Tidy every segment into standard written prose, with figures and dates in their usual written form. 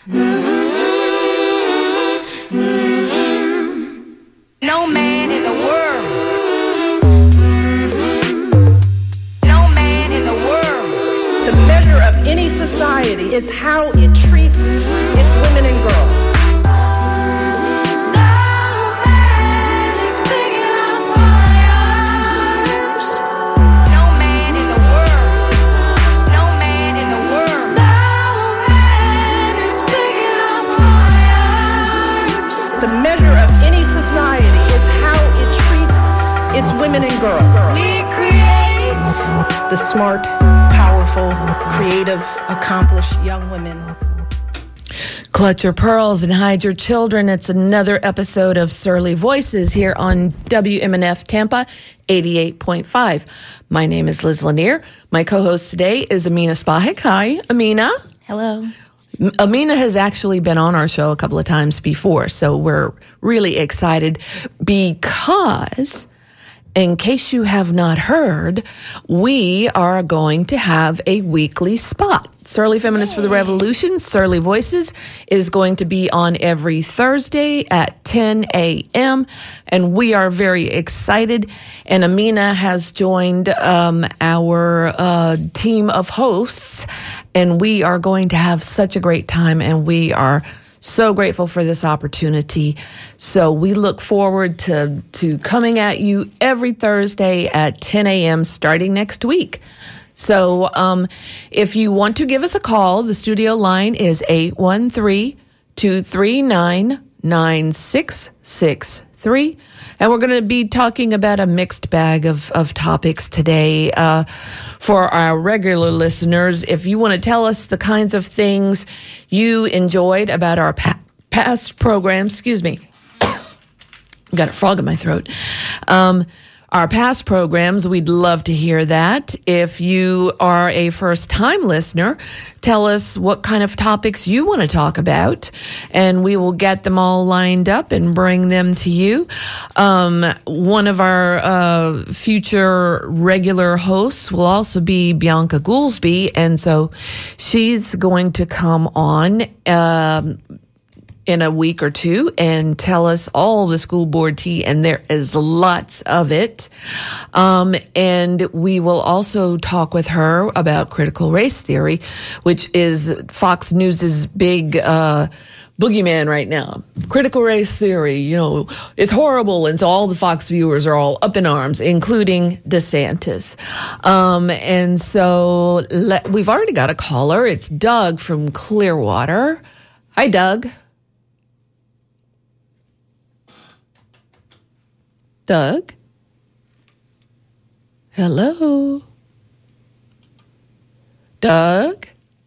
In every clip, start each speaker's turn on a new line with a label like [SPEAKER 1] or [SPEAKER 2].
[SPEAKER 1] No man in the world. No man in the world.
[SPEAKER 2] The measure of any society is how it treats its women and girls. The measure of any society is how it treats its women and girls.
[SPEAKER 1] We create
[SPEAKER 2] The smart, powerful, creative, accomplished young women.
[SPEAKER 3] Clutch your pearls and hide your children. It's another episode of Surly Voices here on WMNF Tampa 88.5. My name is Liz Lanier. My co-host today is Amina Spahik. Hi, Amina.
[SPEAKER 4] Hello.
[SPEAKER 3] Amina has actually been on our show a couple of times before, so we're really excited because, in case you have not heard, we are going to have a weekly spot. Surly Feminists for the Revolution, Surly Voices, is going to be on every Thursday at 10 a.m., and we are very excited. And Amina has joined our team of hosts, and we are going to have such a great time, and we are so grateful for this opportunity. So we look forward to coming at you every Thursday at 10 a.m. starting next week. So if you want to give us a call, the studio line is 813-239-9663. And we're going to be talking about a mixed bag of topics today. For our regular listeners, if you want to tell us the kinds of things you enjoyed about our past programs, excuse me, got a frog in my throat. Our past programs, we'd love to hear that. If you are a first-time listener, tell us what kind of topics you want to talk about, and we will get them all lined up and bring them to you. One of our future regular hosts will also be Bianca Goolsby, and so she's going to come on in a week or two and tell us all the school board tea, and there is lots of it. And we will also talk with her about critical race theory, which is Fox News's big boogeyman right now. Critical race theory, it's horrible, and so all the Fox viewers are all up in arms, including DeSantis. And so we've already got a caller. It's Doug from Clearwater. Hi, Doug. Doug? Hello? Doug?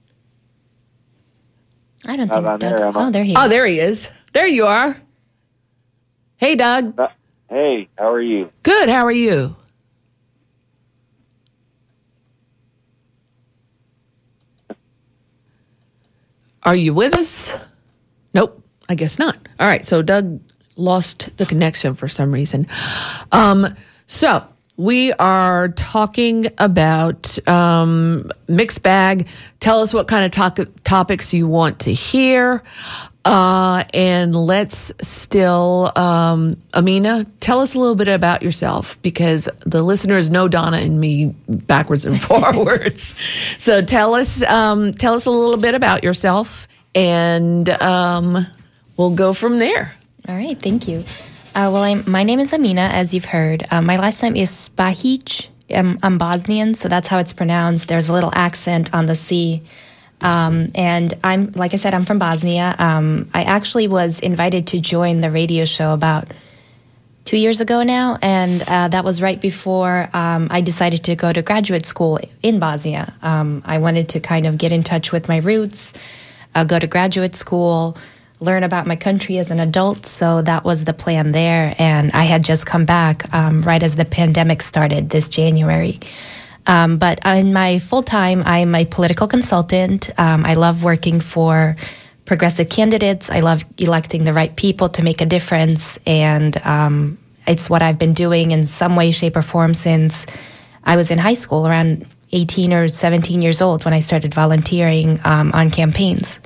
[SPEAKER 4] I don't think Doug's... Oh, there he is.
[SPEAKER 3] Oh, there he is. There you are. Hey, Doug.
[SPEAKER 5] Hey, how are you?
[SPEAKER 3] Good, how are you? Are you with us? Nope, I guess not. All right, so Doug lost the connection for some reason. So we are talking about mixed bag. Tell us what kind of topics you want to hear. And let's still, Amina, tell us a little bit about yourself, because the listeners know Donna and me backwards and forwards. So tell us a little bit about yourself, and we'll go from there.
[SPEAKER 4] All right, thank you. My name is Amina, as you've heard. My last name is Spahik. I'm Bosnian, so that's how it's pronounced. There's a little accent on the C. And like I said, I'm from Bosnia. I actually was invited to join the radio show about 2 years ago now, and that was right before I decided to go to graduate school in Bosnia. I wanted to kind of get in touch with my roots, go to graduate school, learn about my country as an adult, so that was the plan there. And I had just come back right as the pandemic started this January. But in my full time, I'm a political consultant. I love working for progressive candidates. I love electing the right people to make a difference. And it's what I've been doing in some way, shape, or form since I was in high school, around 18 or 17 years old, when I started volunteering on campaigns.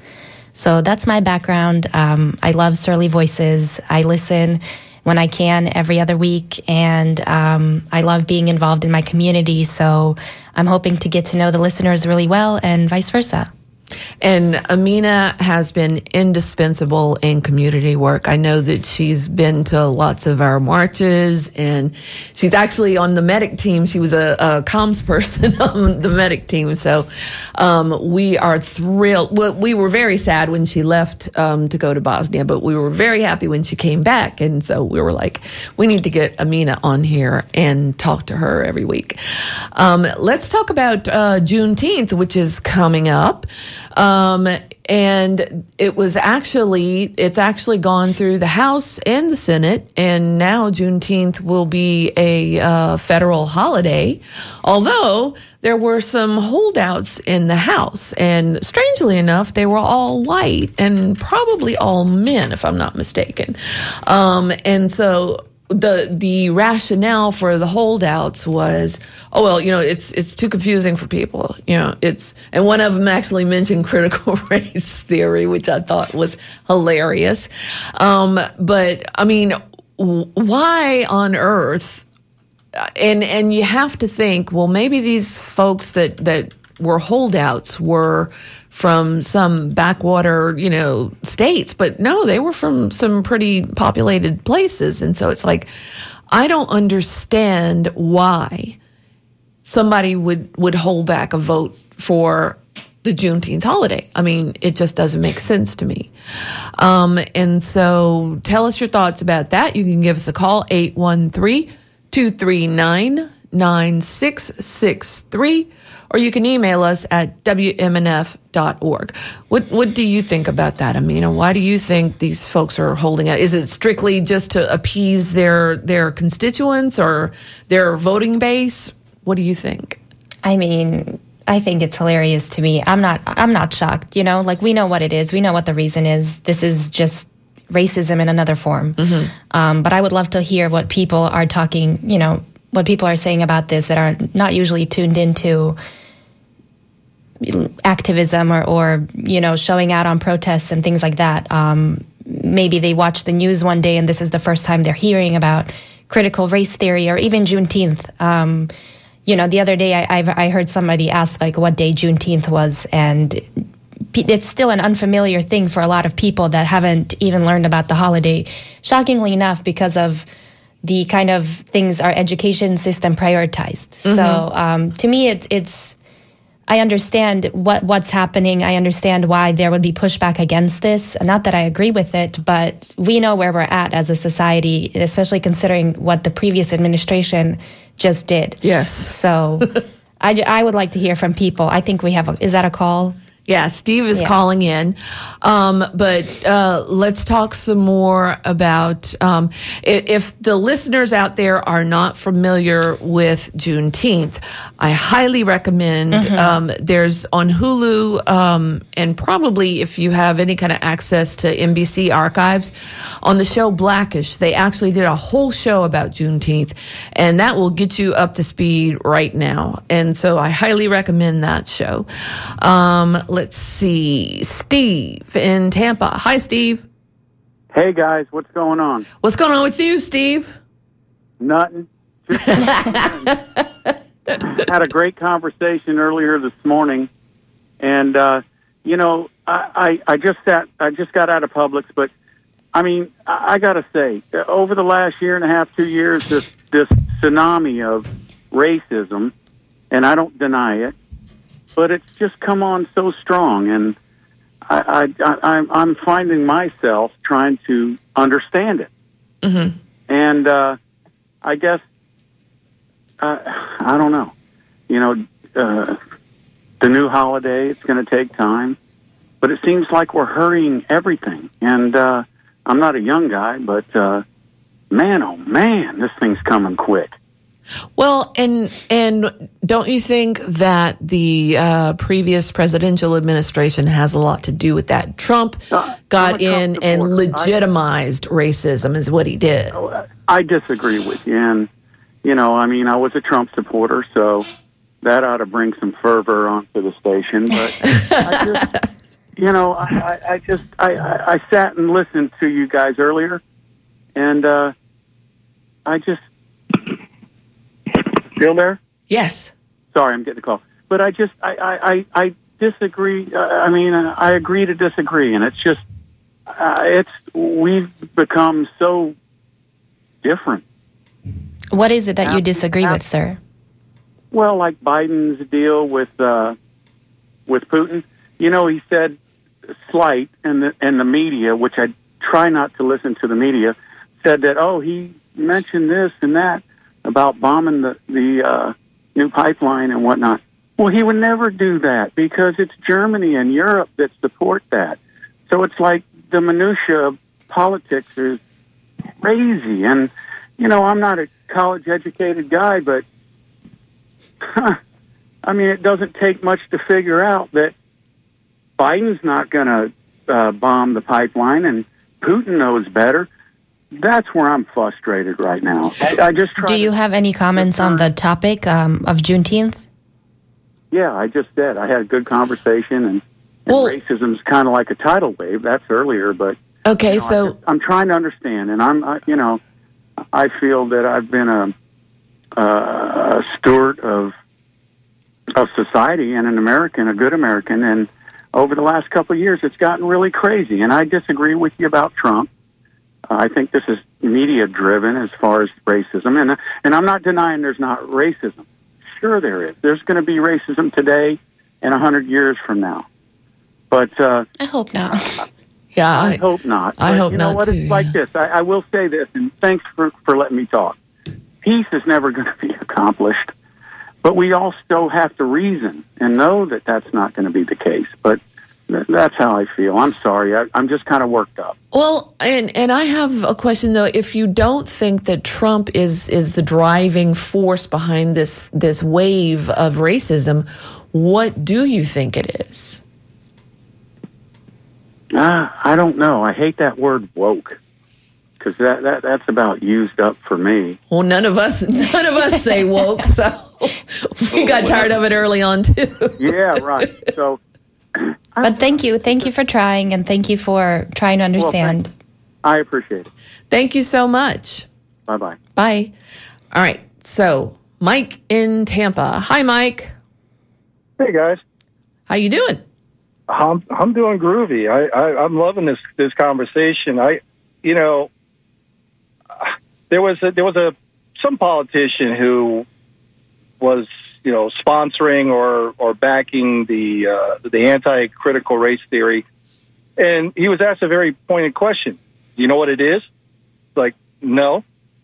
[SPEAKER 4] So that's my background. I love Surly Voices. I listen when I can every other week, and I love being involved in my community. So I'm hoping to get to know the listeners really well and vice versa.
[SPEAKER 3] And Amina has been indispensable in community work. I know that she's been to lots of our marches, and she's actually on the medic team. She was a comms person on the medic team. So we are thrilled. Well, we were very sad when she left to go to Bosnia, but we were very happy when she came back. And so we were like, we need to get Amina on here and talk to her every week. Let's talk about Juneteenth, which is coming up. And it's actually gone through the House and the Senate, and now Juneteenth will be a federal holiday, although there were some holdouts in the House, and strangely enough, they were all white and probably all men, if I'm not mistaken. And so the rationale for the holdouts was, it's too confusing for people. And one of them actually mentioned critical race theory, which I thought was hilarious. But I mean, why on earth? And you have to think, well, maybe these folks that were holdouts were from some backwater, states, but no, they were from some pretty populated places. And so it's like, I don't understand why somebody would hold back a vote for the Juneteenth holiday. I mean, it just doesn't make sense to me. And so tell us your thoughts about that. You can give us a call, 813-239-9663. Or you can email us at wmnf.org. What do you think about that, Amina? Why do you think these folks are holding out? Is it strictly just to appease their constituents or their voting base? What do you think?
[SPEAKER 4] I mean, I think it's hilarious to me. I'm not shocked. We know what it is. We know what the reason is. This is just racism in another form. Mm-hmm. But I would love to hear what people are talking. What people are saying about this that are not usually tuned into activism or showing out on protests and things like that. Maybe they watch the news one day and this is the first time they're hearing about critical race theory or even Juneteenth. The other day I heard somebody ask what day Juneteenth was, and it's still an unfamiliar thing for a lot of people that haven't even learned about the holiday, shockingly enough, because of the kind of things our education system prioritized. Mm-hmm. So to me, it's I understand what's happening. I understand why there would be pushback against this. Not that I agree with it, but we know where we're at as a society, especially considering what the previous administration just did.
[SPEAKER 3] Yes.
[SPEAKER 4] So I would like to hear from people. I think we have is that a call?
[SPEAKER 3] Yeah, Steve is calling in. But let's talk some more about if the listeners out there are not familiar with Juneteenth, I highly recommend there's on Hulu and probably if you have any kind of access to NBC archives, on the show Blackish, they actually did a whole show about Juneteenth, and that will get you up to speed right now. And so I highly recommend that show. Let's see. Steve in Tampa. Hi, Steve.
[SPEAKER 6] Hey, guys. What's going on?
[SPEAKER 3] What's going on with you, Steve?
[SPEAKER 6] Nothing. Had a great conversation earlier this morning. And, I just got out of Publix, but, I mean, I got to say, over the last year and a half, 2 years, this tsunami of racism, and I don't deny it, but it's just come on so strong, and I'm finding myself trying to understand it. Mm-hmm. And I guess, I don't know. The new holiday, it's going to take time, but it seems like we're hurrying everything. And I'm not a young guy, but man, oh man, this thing's coming quick.
[SPEAKER 3] Well, and don't you think that the previous presidential administration has a lot to do with that? Trump got in and legitimized racism is what he did.
[SPEAKER 6] I disagree with you. And, I was a Trump supporter, so that ought to bring some fervor onto the station. But I sat and listened to you guys earlier, and still there?
[SPEAKER 3] Yes.
[SPEAKER 6] Sorry, I'm getting a call. But I disagree. I agree to disagree, and it's just we've become so different.
[SPEAKER 4] What is it that you disagree with, sir?
[SPEAKER 6] Well, like Biden's deal with Putin. He said slight, and the media, which I try not to listen to the media, said that he mentioned this and that about bombing the new pipeline and whatnot. Well, he would never do that because it's Germany and Europe that support that. So it's like the minutia of politics is crazy. And, I'm not a college-educated guy, but, it doesn't take much to figure out that Biden's not going to bomb the pipeline, and Putin knows better. That's where I'm frustrated right now. I just try.
[SPEAKER 4] Do you have any comments on the topic of Juneteenth?
[SPEAKER 6] Yeah, I just did. I had a good conversation, and racism's kind of like a tidal wave. That's earlier, but
[SPEAKER 3] okay.
[SPEAKER 6] I'm trying to understand, and I feel that I've been a steward of society and an American, a good American, and over the last couple of years, it's gotten really crazy. And I disagree with you about Trump. I think this is media-driven as far as racism, and I'm not denying there's not racism. Sure there is. There's going to be racism today and 100 years from now. But
[SPEAKER 4] I hope not.
[SPEAKER 6] Yeah, I hope not.
[SPEAKER 3] I hope
[SPEAKER 6] not. You
[SPEAKER 3] know
[SPEAKER 6] know what?
[SPEAKER 3] too,
[SPEAKER 6] It's like this. I will say this, and thanks for letting me talk. Peace is never going to be accomplished, but we all still have to reason and know that that's not going to be the case. But that's how I feel. I'm sorry. I'm just kind of worked up.
[SPEAKER 3] Well, and I have a question, though. If you don't think that Trump is the driving force behind this wave of racism, what do you think it is?
[SPEAKER 6] I don't know. I hate that word woke because that's about used up for me.
[SPEAKER 3] Well, none of us say woke, so we got tired of it early on too.
[SPEAKER 6] Yeah, right. So,
[SPEAKER 4] but thank you for trying, and thank you for trying to understand.
[SPEAKER 6] Well, I appreciate it.
[SPEAKER 3] Thank you so much.
[SPEAKER 6] Bye-bye.
[SPEAKER 3] Bye. All right. So, Mike in Tampa. Hi, Mike.
[SPEAKER 7] Hey guys.
[SPEAKER 3] How you doing?
[SPEAKER 7] I'm doing groovy. I'm loving this conversation. There was some politician who was sponsoring or backing the anti-critical race theory, and he was asked a very pointed question. Do you know what it is? Like, no.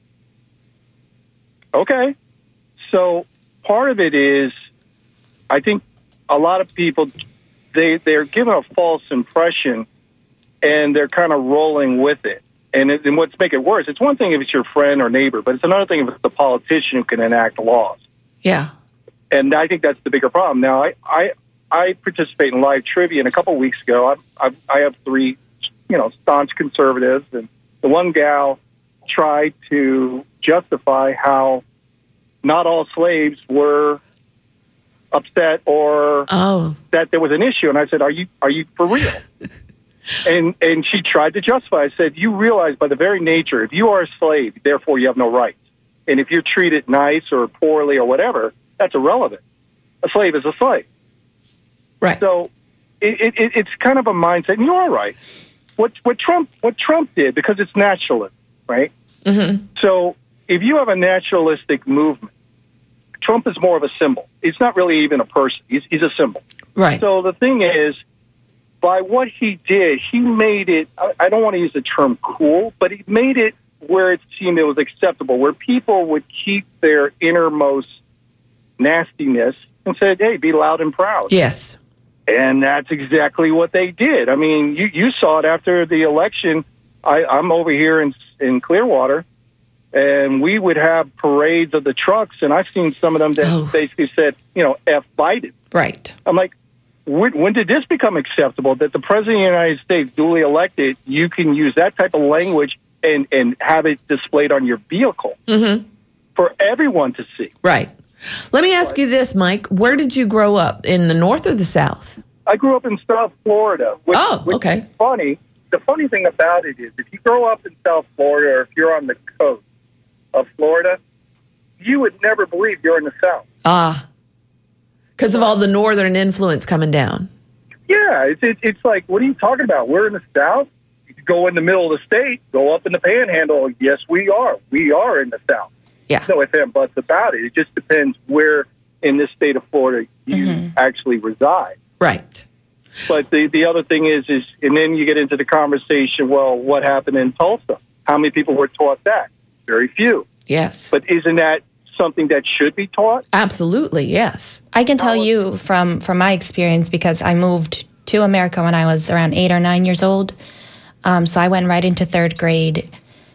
[SPEAKER 7] Okay. So part of it is, I think a lot of people, they're given a false impression, and they're kind of rolling with it. And what's make it worse, it's one thing if it's your friend or neighbor, but it's another thing if it's the politician who can enact laws.
[SPEAKER 3] Yeah.
[SPEAKER 7] And I think that's the bigger problem. Now, I participate in live trivia, and a couple of weeks ago, I have three, staunch conservatives, and the one gal tried to justify how not all slaves were upset or that there was an issue. And I said, are you for real? and she tried to justify. I said, you realize by the very nature, if you are a slave, therefore you have no rights. And if you're treated nice or poorly or whatever, that's irrelevant. A slave is a slave.
[SPEAKER 3] Right.
[SPEAKER 7] So it's kind of a mindset. And you're right. What Trump did, because it's nationalist, right?
[SPEAKER 3] Mm-hmm.
[SPEAKER 7] So if you have a nationalistic movement, Trump is more of a symbol. He's not really even a person. He's a symbol.
[SPEAKER 3] Right.
[SPEAKER 7] So the thing is, by what he did, he made it, I don't want to use the term cool, but he made it where it seemed it was acceptable, where people would keep their innermost nastiness and said, hey, be loud and proud.
[SPEAKER 3] Yes.
[SPEAKER 7] And that's exactly what they did. I mean, you saw it after the election. I'm over here in Clearwater, and we would have parades of the trucks, and I've seen some of them that basically said, F Biden.
[SPEAKER 3] Right.
[SPEAKER 7] I'm like, when did this become acceptable, that the President of the United States, duly elected, you can use that type of language and have it displayed on your vehicle for everyone to see?
[SPEAKER 3] Right. Let me ask you this, Mike. Where did you grow up, in the North or the South?
[SPEAKER 7] I grew up in South Florida. Which
[SPEAKER 3] okay.
[SPEAKER 7] is funny. The funny thing about it is, if you grow up in South Florida, or if you're on the coast of Florida, you would never believe you're in the South.
[SPEAKER 3] Because of all the northern influence coming down.
[SPEAKER 7] Yeah, it's like, what are you talking about? We're in the South. You go in the middle of the state, go up in the Panhandle. Yes, we are. We are in the South.
[SPEAKER 3] Yeah.
[SPEAKER 7] No ifs and buts about it. It just depends where in this state of Florida you actually reside.
[SPEAKER 3] Right.
[SPEAKER 7] But the other thing is, and then you get into the conversation, well, what happened in Tulsa? How many people were taught that? Very few.
[SPEAKER 3] Yes.
[SPEAKER 7] But isn't that something that should be taught?
[SPEAKER 3] Absolutely, yes.
[SPEAKER 4] I can tell you from my experience, because I moved to America when I was around 8 or 9 years old. So I went right into third grade.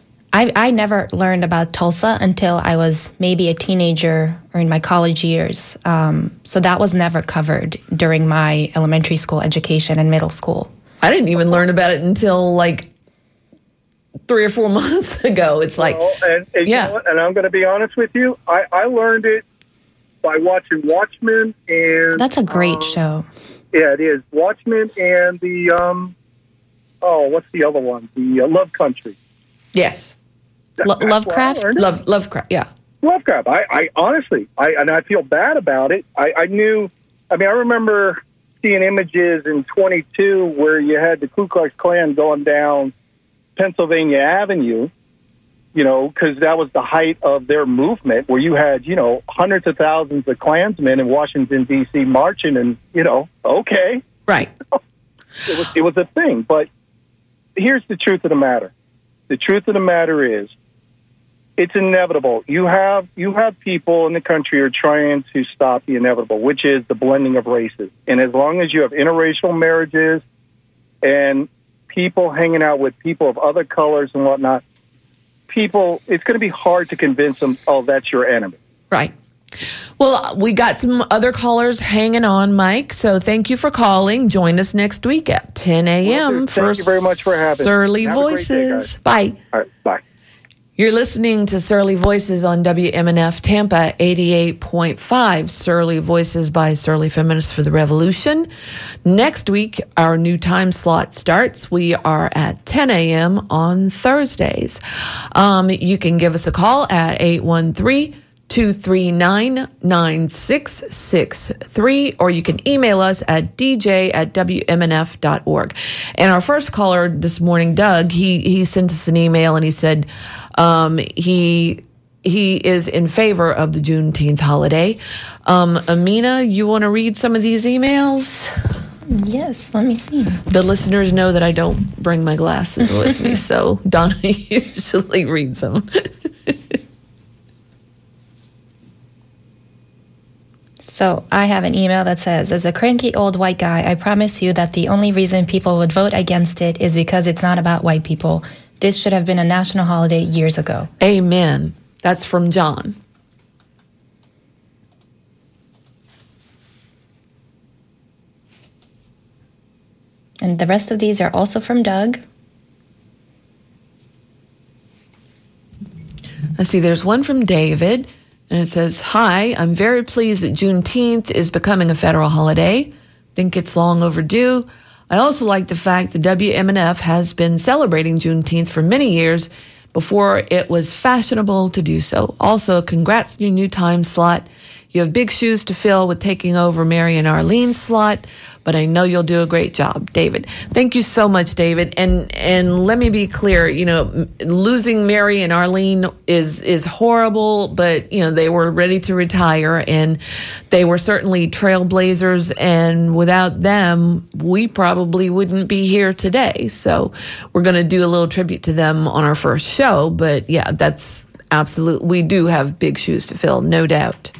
[SPEAKER 4] I never learned about Tulsa until I was maybe a teenager or in my college years. So that was never covered during my elementary school education and middle school.
[SPEAKER 3] I didn't even learn about it until like 3 or 4 months ago. It's like,
[SPEAKER 7] and you know what? And I'm going to be honest with you. I learned it by watching Watchmen, and
[SPEAKER 4] that's a great show.
[SPEAKER 7] Yeah, it is. Watchmen and the what's the other one? The Love Country.
[SPEAKER 3] Yes.
[SPEAKER 4] Lovecraft?
[SPEAKER 3] Lovecraft, yeah.
[SPEAKER 7] Lovecraft. I honestly, I feel bad about it. I remember seeing images in 22 where you had the Ku Klux Klan going down Pennsylvania Avenue, because that was the height of their movement, where you had, hundreds of thousands of Klansmen in Washington, D.C. marching, and, okay.
[SPEAKER 3] Right.
[SPEAKER 7] It was a thing. But here's the truth of the matter. The truth of the matter is, it's inevitable. You have people in the country who are trying to stop the inevitable, which is the blending of races. And as long as you have interracial marriages and people hanging out with people of other colors and whatnot, it's going to be hard to convince them, oh, that's your enemy.
[SPEAKER 3] Right. Well, we got some other callers hanging on, Mike. So thank you for calling. Join us next week at 10 a.m.
[SPEAKER 7] Thank you very much for having me.
[SPEAKER 3] Surly
[SPEAKER 7] Have a great day,
[SPEAKER 3] Voices.
[SPEAKER 7] guys.
[SPEAKER 3] Bye.
[SPEAKER 7] All right, bye.
[SPEAKER 3] You're listening to Surly Voices on WMNF Tampa 88.5. Surly Voices by Surly Feminists for the Revolution. Next week, our new time slot starts. We are at 10 a.m. on Thursdays. You can give us a call at 813-239-9663, or you can email us at dj@wmnf.org. And our first caller this morning, Doug, he sent us an email and he said he is in favor of the Juneteenth holiday. Amina, you want to read some of these emails?
[SPEAKER 4] Yes, let me see.
[SPEAKER 3] The listeners know that I don't bring my glasses with me, so Donna usually reads them.
[SPEAKER 4] So I have an email that says, as a cranky old white guy, I promise you that the only reason people would vote against it is because it's not about white people. This should have been a national holiday years ago.
[SPEAKER 3] Amen. That's from John.
[SPEAKER 4] And the rest of these are also from Doug.
[SPEAKER 3] I see there's one from David, and it says, hi, I'm very pleased that Juneteenth is becoming a federal holiday. Think it's long overdue. I also like the fact that WMNF has been celebrating Juneteenth for many years before it was fashionable to do so. Also, congrats on your new time slot. You have big shoes to fill with taking over Mary and Arlene's slot, but I know you'll do a great job, David. Thank you so much, David. And let me be clear, losing Mary and Arlene is horrible, but they were ready to retire, and they were certainly trailblazers, and without them, we probably wouldn't be here today. So we're going to do a little tribute to them on our first show, but yeah, that's absolute. We do have big shoes to fill, no doubt.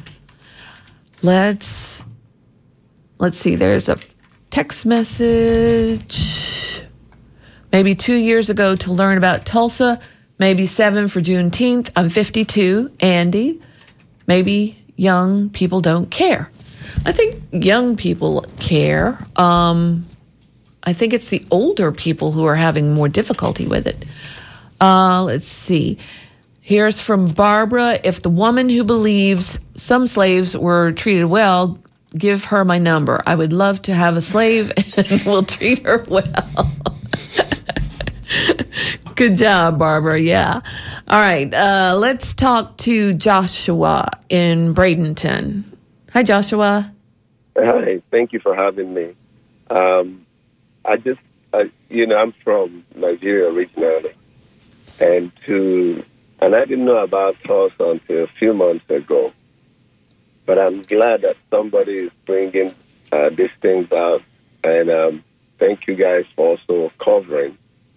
[SPEAKER 3] Let's see, there's a text message. Maybe 2 years ago to learn about Tulsa, maybe 7 for Juneteenth. I'm 52, Andy. Maybe young people don't care. I think young people care. I think it's the older people who are having more difficulty with it. Let's see. Here's from Barbara. If the woman who believes some slaves were treated well give her my number. I would love to have a slave, and we'll treat her well. Good job, Barbara. Yeah. All right. Let's talk to Joshua in Bradenton. Hi, Joshua.
[SPEAKER 8] Hi. Thank you for having me. I'm from Nigeria originally, and I didn't know about TOS until a few months ago. But I'm glad that somebody is bringing these things out, and thank you guys for also covering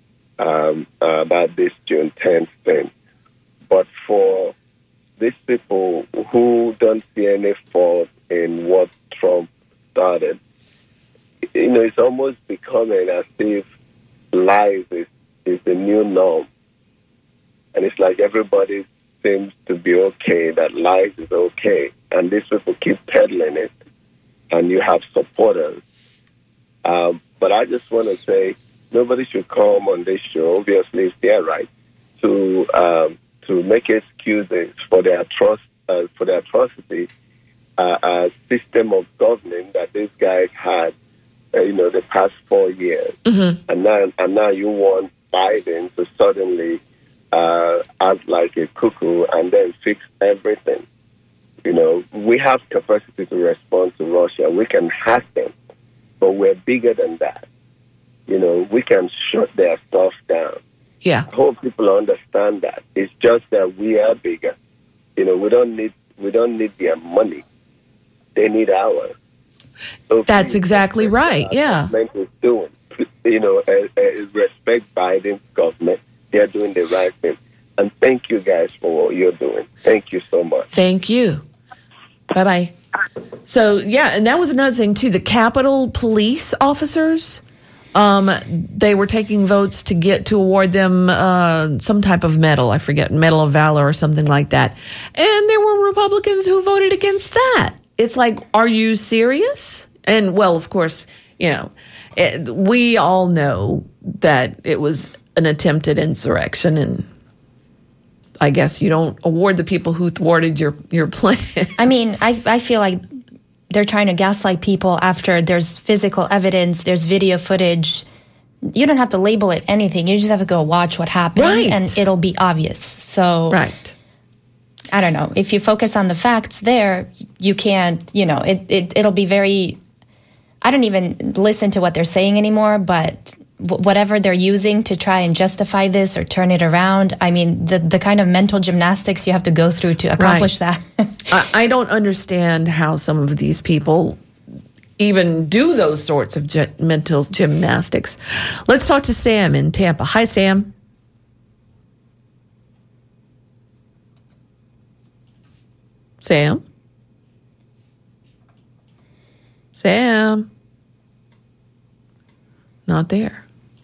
[SPEAKER 8] about this June 10th thing. But for these people who don't see any fault in what Trump started, it's almost becoming as if lies is the new norm. And it's like everybody seems to be okay, that lies is okay. And these people keep peddling it, and you have supporters. But I just want to say, nobody should come on this show. Obviously, it's their right to make excuses for their atrocity, system of governing that these guys had, the past 4 years, and now you want Biden to suddenly act like a cuckoo and then fix everything. We have capacity to respond to Russia. We can hack them, but we're bigger than that. We can shut their stuff down.
[SPEAKER 3] Yeah.
[SPEAKER 8] I hope people understand that. It's just that we are bigger. We don't need their money. They need ours. So
[SPEAKER 3] that's exactly right. Yeah.
[SPEAKER 8] Is doing. Respect Biden's government. They're doing the right thing. And thank you guys for what you're doing. Thank you so much.
[SPEAKER 3] Thank you. Bye-bye. So, yeah, and that was another thing, too. The Capitol police officers, they were taking votes to award them some type of medal. I forget, Medal of Valor or something like that. And there were Republicans who voted against that. It's like, are you serious? And, well, of course, we all know that it was an attempted insurrection, and I guess you don't award the people who thwarted your plan.
[SPEAKER 4] I mean, I feel like they're trying to gaslight people after there's physical evidence, there's video footage. You don't have to label it anything. You just have to go watch what happened,
[SPEAKER 3] right,
[SPEAKER 4] and it'll be obvious. So,
[SPEAKER 3] right.
[SPEAKER 4] I don't know. If you focus on the facts there, you can't, it'll be very, I don't even listen to what they're saying anymore, but whatever they're using to try and justify this or turn it around, I mean, the kind of mental gymnastics you have to go through to accomplish that.
[SPEAKER 3] I don't understand how some of these people even do those sorts of mental gymnastics. Let's talk to Sam in Tampa. Hi, Sam. Sam? Not there.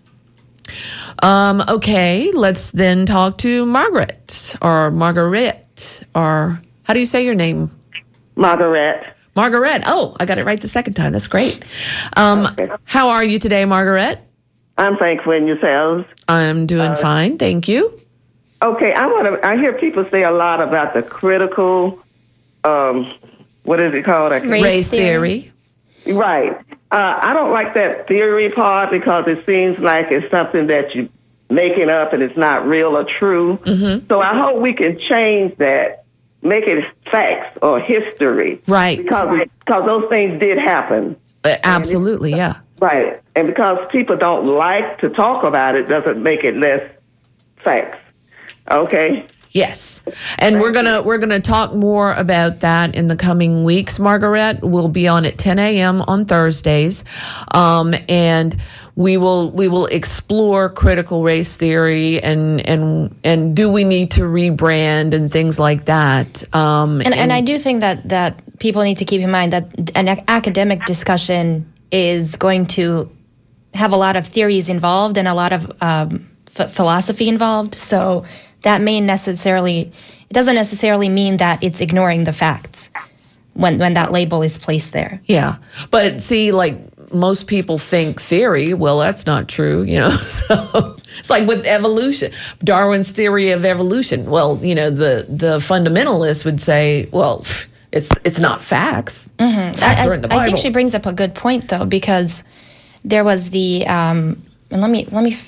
[SPEAKER 3] Okay, let's then talk to Margaret, or how do you say your name?
[SPEAKER 9] Margaret.
[SPEAKER 3] Oh, I got it right the second time. That's great.
[SPEAKER 9] Okay.
[SPEAKER 3] How are you today, Margaret?
[SPEAKER 9] I'm thankful, and yourselves?
[SPEAKER 3] I'm doing fine, thank you.
[SPEAKER 9] Okay, I hear people say a lot about the critical, what is it called?
[SPEAKER 3] Race theory.
[SPEAKER 9] Right. I don't like that theory part because it seems like it's something that you're making up and it's not real or true. Mm-hmm. So I hope we can change that, make it facts or history.
[SPEAKER 3] Right.
[SPEAKER 9] Because those things did happen.
[SPEAKER 3] Absolutely, yeah.
[SPEAKER 9] Right. And because people don't like to talk about it doesn't make it less facts. Okay?
[SPEAKER 3] Yes. And we're gonna talk more about that in the coming weeks, Margaret. We'll be on at 10 a.m. on Thursdays. And we will explore critical race theory and do we need to rebrand and things like that. And
[SPEAKER 4] I do think that people need to keep in mind that an academic discussion is going to have a lot of theories involved and a lot of philosophy involved. So that it doesn't necessarily mean that it's ignoring the facts when that label is placed there.
[SPEAKER 3] Yeah. But see, like most people think theory, well, that's not true, So it's like with evolution, Darwin's theory of evolution. Well, the fundamentalists would say, well, it's not facts. Facts are in the Bible.
[SPEAKER 4] I think she brings up a good point, though, because there was the and let me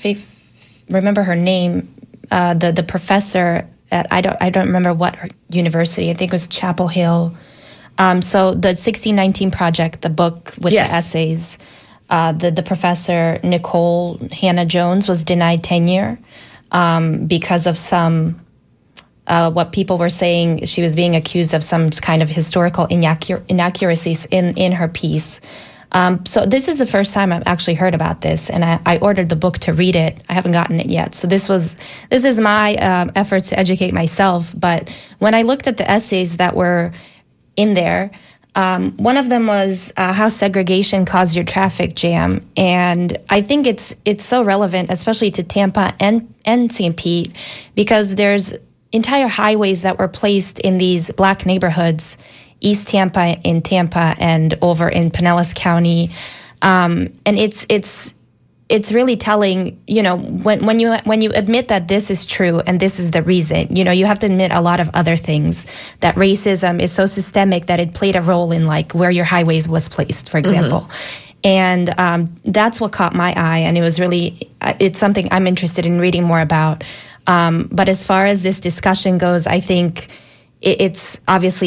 [SPEAKER 4] remember her name, the professor at I don't remember what university. I think it was Chapel Hill. So the 1619 Project, the book with the essays, the professor Nicole Hannah Jones was denied tenure because of some. What people were saying, she was being accused of some kind of historical inaccuracies in her piece. So this is the first time I've actually heard about this, and I ordered the book to read it. I haven't gotten it yet. So this is my efforts to educate myself. But when I looked at the essays that were in there, one of them was how segregation caused your traffic jam, and I think it's so relevant, especially to Tampa and St. Pete, because there's entire highways that were placed in these black neighborhoods, East Tampa in Tampa and over in Pinellas County, and it's really telling. When you admit that this is true and this is the reason, you have to admit a lot of other things. That racism is so systemic that it played a role in like where your highways was placed, for example. And that's what caught my eye, and it's something I'm interested in reading more about. But as far as this discussion goes, I think it's obviously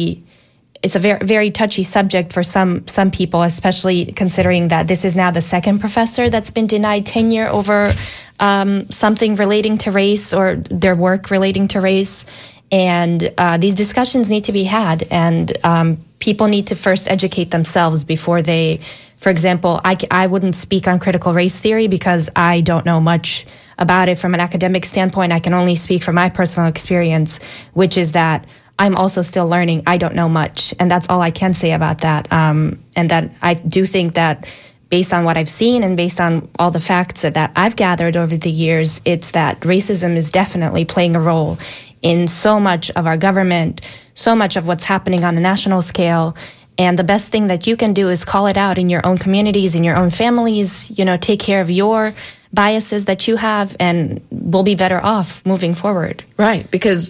[SPEAKER 4] it's a very, very touchy subject for some people, especially considering that this is now the second professor that's been denied tenure over something relating to race or their work relating to race. And these discussions need to be had, and people need to first educate themselves before they, for example, I wouldn't speak on critical race theory because I don't know much about it from an academic standpoint. I can only speak from my personal experience, which is that I'm also still learning. I don't know much, and that's all I can say about that. And that I do think that based on what I've seen and based on all the facts that I've gathered over the years, it's that racism is definitely playing a role in so much of our government, so much of what's happening on a national scale. And the best thing that you can do is call it out in your own communities, in your own families, take care of your biases that you have, and we'll be better off moving forward.
[SPEAKER 3] Right, because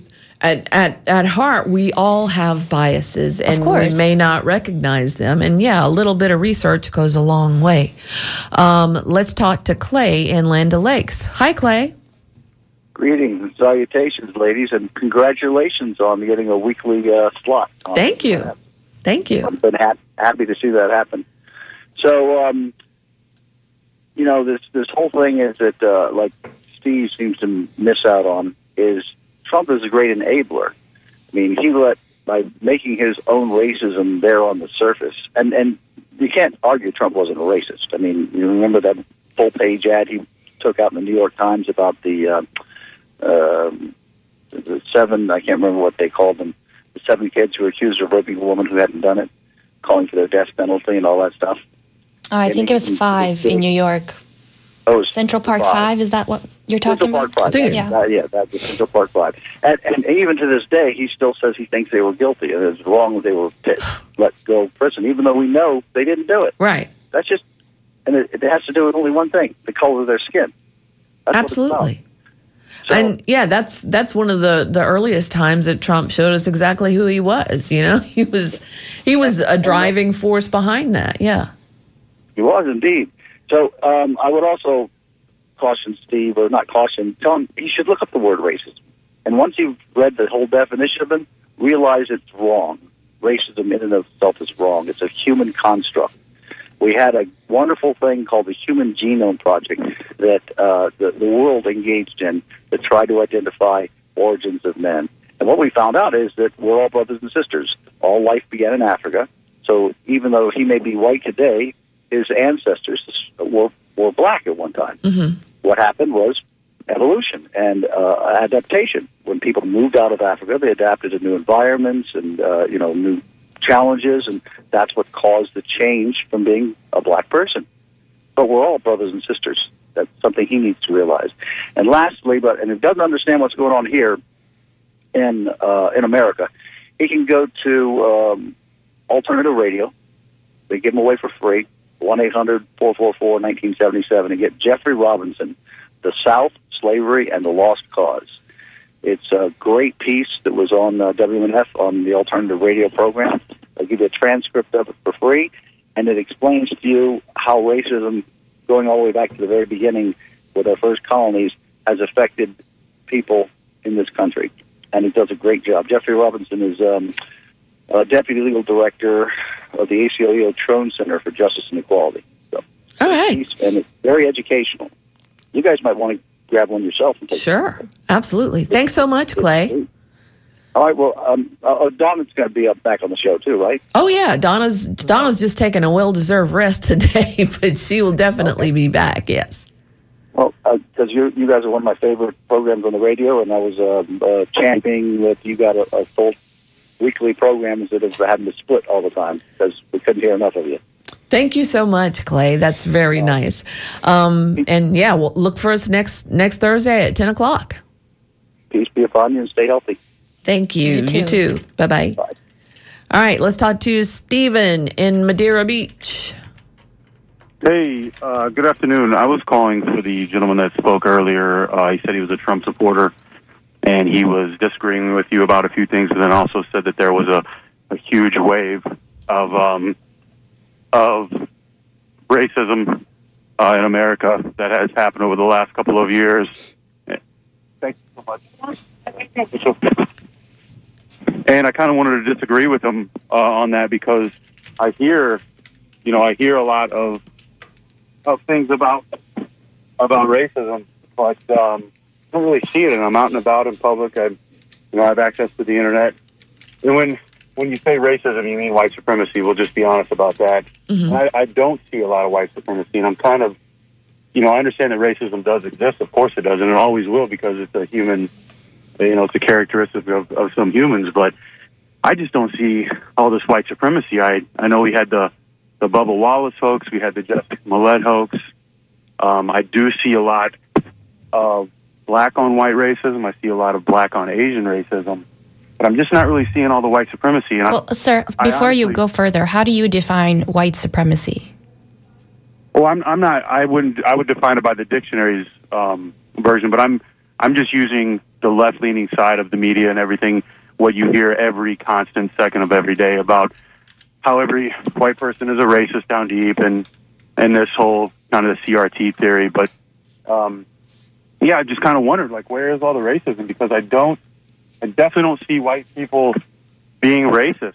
[SPEAKER 3] at heart, we all have biases, and we may not recognize them. And a little bit of research goes a long way. Let's talk to Clay in Land O'Lakes. Hi, Clay.
[SPEAKER 5] Greetings and salutations, ladies, and congratulations on getting a weekly slot.
[SPEAKER 3] Thank you. Thank you.
[SPEAKER 5] I've been happy to see that happen. So, this whole thing is that, like Steve seems to miss out on, is Trump is a great enabler. I mean, by making his own racism there on the surface, and you can't argue Trump wasn't a racist. I mean, you remember that full-page ad he took out in the New York Times about the 7, I can't remember what they called them, the 7 kids who were accused of raping a woman who hadn't done it, calling for their death penalty and all that stuff.
[SPEAKER 4] Oh, I think it was 5 in New York.
[SPEAKER 5] Oh,
[SPEAKER 4] Central Park 5, is that what you're talking
[SPEAKER 5] about?
[SPEAKER 4] Central
[SPEAKER 5] Park 5, that's the Central Park 5. And even to this day, he still says he thinks they were guilty, and it's wrong that they were let go of prison, even though we know they didn't do it.
[SPEAKER 3] Right.
[SPEAKER 5] That's just, and it has to do with only one thing, the color of their skin. That's
[SPEAKER 3] absolutely.
[SPEAKER 5] So,
[SPEAKER 3] and that's one of the earliest times that Trump showed us exactly who he was. He was a driving force behind that. Yeah,
[SPEAKER 5] he was indeed. So I would also caution Steve, or not caution, tell him he should look up the word racism. And once you've read the whole definition of it, realize it's wrong. Racism in and of itself is wrong. It's a human construct. We had a wonderful thing called the Human Genome Project that the world engaged in to try to identify origins of men. And what we found out is that we're all brothers and sisters. All life began in Africa. So even though he may be white today, his ancestors were black at one time. Mm-hmm. What happened was evolution and adaptation. When people moved out of Africa, they adapted to new environments and new challenges, and that's what caused the change from being a black person. But we're all brothers and sisters. That's something he needs to realize. And lastly, and if he doesn't understand what's going on here in America, he can go to alternative radio. They give them away for free, 1-800-444-1977, and get Jeffrey Robinson, The South, Slavery, and the Lost Cause. It's a great piece that was on WMNF on the alternative radio program. I'll give you a transcript of it for free, and it explains to you how racism, going all the way back to the very beginning with our first colonies, has affected people in this country. And he does a great job. Jeffrey Robinson is Deputy Legal Director of the ACLU Trone Center for Justice and Equality. So,
[SPEAKER 3] all right.
[SPEAKER 5] And it's very educational. You guys might want to grab one yourself. And take
[SPEAKER 3] Sure. Absolutely. Thanks so much, Clay.
[SPEAKER 5] All right. Well, Donna's going to be back on the show too, right?
[SPEAKER 3] Oh, yeah. Donna's just taking a well-deserved rest today, but she will definitely be back, yes.
[SPEAKER 5] Well, because you guys are one of my favorite programs on the radio, and I was championing that you got a full weekly program instead of having to split all the time because we couldn't hear enough of you.
[SPEAKER 3] Thank you so much, Clay. That's very nice. And yeah, we'll look for us next Thursday at 10 o'clock.
[SPEAKER 5] Peace be upon you and stay healthy.
[SPEAKER 3] Thank you.
[SPEAKER 4] You too.
[SPEAKER 3] Bye-bye.
[SPEAKER 5] Bye.
[SPEAKER 3] All right, let's talk to Stephen in Madeira Beach.
[SPEAKER 10] Hey, good afternoon. I was calling for the gentleman that spoke earlier. He said he was a Trump supporter, and he was disagreeing with you about a few things, and then also said that there was a huge wave of racism in America that has happened over the last couple of years. Thank you so much. And I kind of wanted to disagree with him on that because I hear a lot of things about racism, but I don't really see it. And I'm out and about in public. I have access to the internet. And when you say racism, you mean white supremacy. We'll just be honest about that. Mm-hmm. I don't see a lot of white supremacy, and I'm kind of, I understand that racism does exist. Of course it does, and it always will because it's a human, it's a characteristic of some humans. But I just don't see all this white supremacy. I know we had the Bubba Wallace hoax. We had the Justice Millett hoax. I do see a lot of black on white racism. I see a lot of black on Asian racism. But I'm just not really seeing all the white supremacy. And
[SPEAKER 4] well, sir, before you go further, how do you define white supremacy?
[SPEAKER 10] Well, I'm not. I would define it by the dictionary's version, but I'm just using the left-leaning side of the media and everything. What you hear every constant second of every day about how every white person is a racist down deep, and this whole kind of the CRT theory. But I just kind of wondered, like, where is all the racism? Because I definitely don't see white people being racist.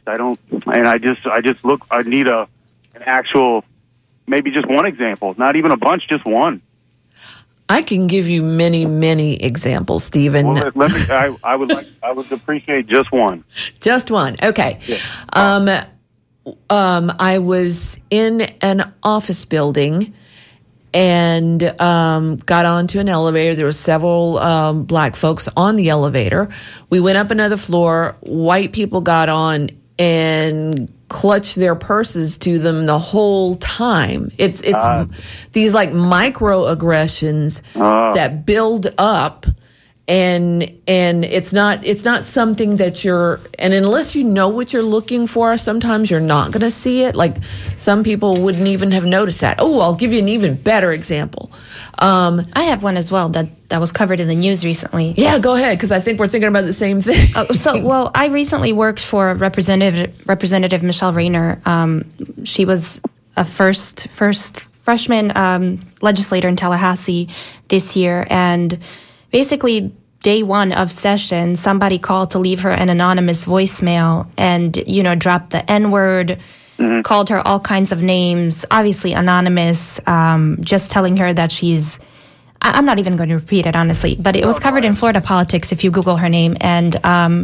[SPEAKER 10] I need an actual, maybe just one example, not even a bunch, just one.
[SPEAKER 3] I can give you many, many examples, Stephen.
[SPEAKER 10] Well, I would appreciate just one.
[SPEAKER 3] Just one. Okay. Yeah. I was in an office building and got onto an elevator. There were several black folks on the elevator. We went up another floor. White people got on and clutched their purses to them the whole time. It's these like microaggressions that build up. And it's not something that and unless you know what you're looking for, sometimes you're not going to see it. Like some people wouldn't even have noticed that. Oh, I'll give you an even better example.
[SPEAKER 4] I have one as well that was covered in the news recently.
[SPEAKER 3] Yeah, go ahead, because I think we're thinking about the same thing.
[SPEAKER 4] I recently worked for Representative Michelle Rayner. She was a first freshman legislator in Tallahassee this year, and basically, day one of session, somebody called to leave her an anonymous voicemail and, dropped the N-word, called her all kinds of names, obviously anonymous, just telling her that she's... I'm not even going to repeat it, honestly, but it was covered in Florida Politics if you Google her name. And,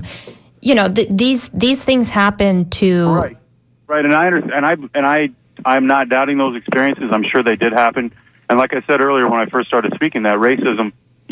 [SPEAKER 4] these things happen to...
[SPEAKER 10] Right, and I understand, and I'm not doubting those experiences. I'm sure they did happen. And like I said earlier when I first started speaking, that racism...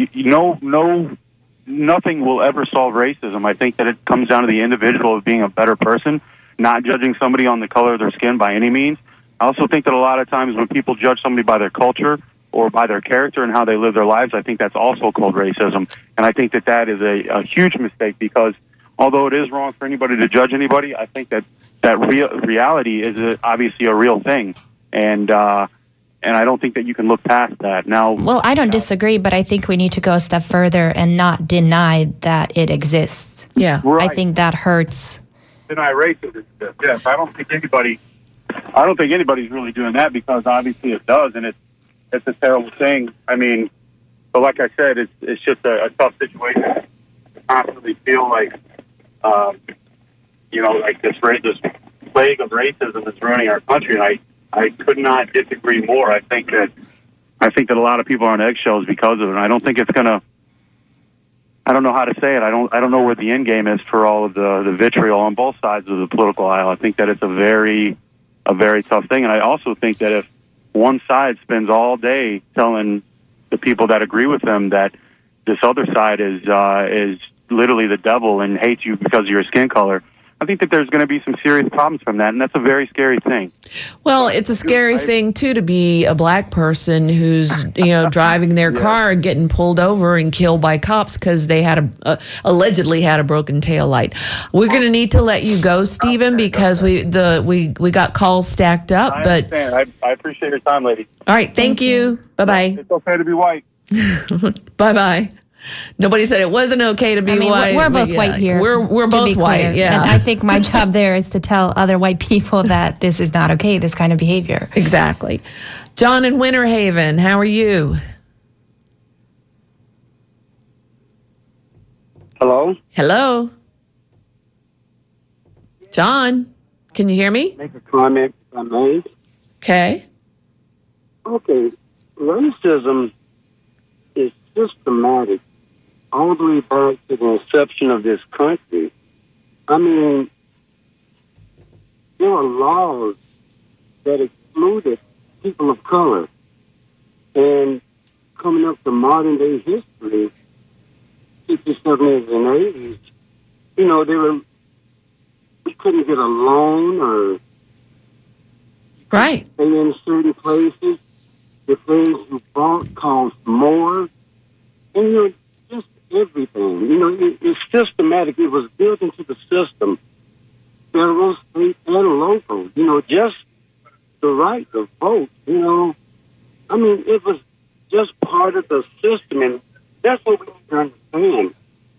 [SPEAKER 10] nothing will ever solve racism. I think that it comes down to the individual being a better person, not judging somebody on the color of their skin by any means. I also think that a lot of times when people judge somebody by their culture or by their character and how they live their lives, I think that's also called racism. And I think that is a huge mistake because although it is wrong for anybody to judge anybody, I think that reality is obviously a real thing. And and I don't think that you can look past that. Now,
[SPEAKER 4] well, I don't disagree, but I think we need to go a step further and not deny that it exists.
[SPEAKER 3] Yeah.
[SPEAKER 10] Right.
[SPEAKER 4] I think that hurts.
[SPEAKER 10] Deny racism. Yes, I don't think anybody's really doing that, because obviously it does, and it's a terrible thing. I mean, but like I said, it's just a tough situation. I constantly feel like, like this plague of racism is ruining our country, and I could not disagree more. I think that a lot of people are on eggshells because of it. And I don't think it's gonna. I don't know how to say it. I don't know where the end game is for all of the vitriol on both sides of the political aisle. I think that it's a very tough thing, and I also think that if one side spends all day telling the people that agree with them that this other side is literally the devil and hates you because of your skin color, I think that there's going to be some serious problems from that, and that's a very scary thing.
[SPEAKER 3] Well, it's a scary thing, too, to be a black person who's, driving their car, getting pulled over and killed by cops because they had allegedly had a broken taillight. We're going to need to let you go, Stephen, because we got calls stacked up.
[SPEAKER 10] I
[SPEAKER 3] but
[SPEAKER 10] understand. I appreciate your time, lady.
[SPEAKER 3] All right, thank you. Bye-bye.
[SPEAKER 10] It's okay to be white.
[SPEAKER 3] Bye-bye. Nobody said it wasn't okay to be white.
[SPEAKER 4] We're both white here.
[SPEAKER 3] We're both white, yeah.
[SPEAKER 4] And I think my job there is to tell other white people that this is not okay, this kind of behavior.
[SPEAKER 3] Exactly. John in Winter Haven, how are you?
[SPEAKER 11] Hello?
[SPEAKER 3] Hello? John, can you hear me?
[SPEAKER 11] Make a comment if I may.
[SPEAKER 3] Okay.
[SPEAKER 11] Okay. Racism is systematic all the way back to the inception of this country. I mean, there are laws that excluded people of color. And coming up to modern day history, 60s, 70s, and 80s, we couldn't get a loan or
[SPEAKER 3] right.
[SPEAKER 11] stay in certain places. The things you bought cost more. And, just everything. It's systematic. It was built into the system, federal, state, and local. Just the right to vote, I mean, it was just part of the system, and that's what we need to understand.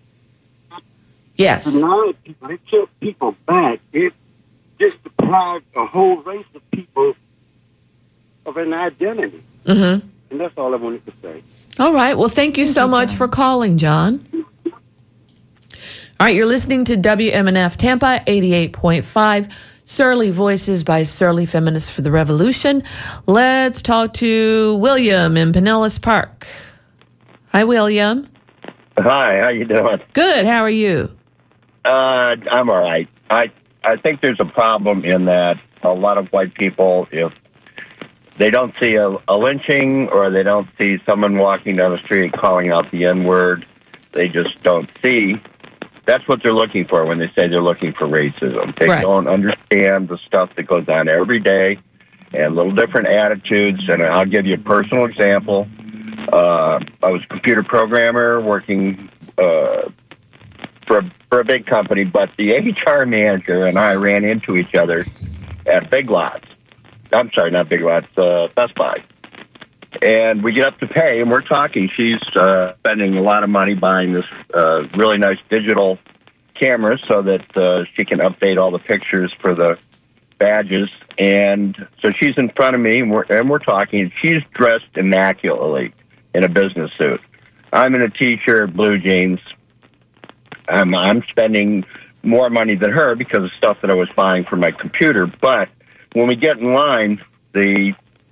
[SPEAKER 3] Yes.
[SPEAKER 11] Denied people, it kept people back. It just deprived a whole race of people of an identity.
[SPEAKER 3] Mm-hmm.
[SPEAKER 11] And that's all I wanted to say.
[SPEAKER 3] All right. Well, thank you so much for calling, John. All right. You're listening to WMNF Tampa 88.5, Surly Voices by Surly Feminists for the Revolution. Let's talk to William in Pinellas Park. Hi, William.
[SPEAKER 12] Hi. How you doing?
[SPEAKER 3] Good. How are you?
[SPEAKER 12] I'm all right. I think there's a problem in that a lot of white people, if they don't see a lynching or they don't see someone walking down the street calling out the N-word, they just don't see. That's what they're looking for when they say they're looking for racism. They don't understand the stuff that goes on every day and little different attitudes. And I'll give you a personal example. I was a computer programmer working for a big company, but the HR manager and I ran into each other at Big Lots. I'm sorry, not Big Lots, Best Buy. And we get up to pay, and we're talking. She's spending a lot of money buying this really nice digital camera so that she can update all the pictures for the badges. And so she's in front of me, and we're talking. And she's dressed immaculately in a business suit. I'm in a T-shirt, blue jeans. I'm spending more money than her because of stuff that I was buying for my computer. But when we get in line, the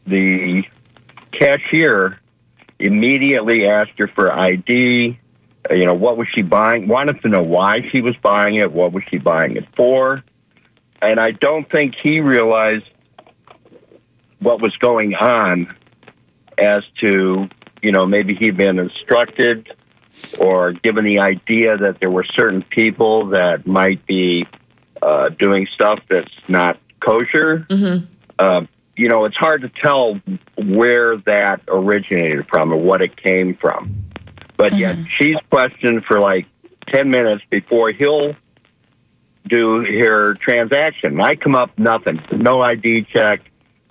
[SPEAKER 12] cashier immediately asked her for ID. What was she buying? Wanted to know why she was buying it. What was she buying it for? And I don't think he realized what was going on as to, maybe he'd been instructed or given the idea that there were certain people that might be doing stuff that's not kosher.
[SPEAKER 3] Mm-hmm.
[SPEAKER 12] It's hard to tell where that originated from or what it came from. But yet she's questioned for like 10 minutes before he'll do her transaction. I come up, nothing, no ID check.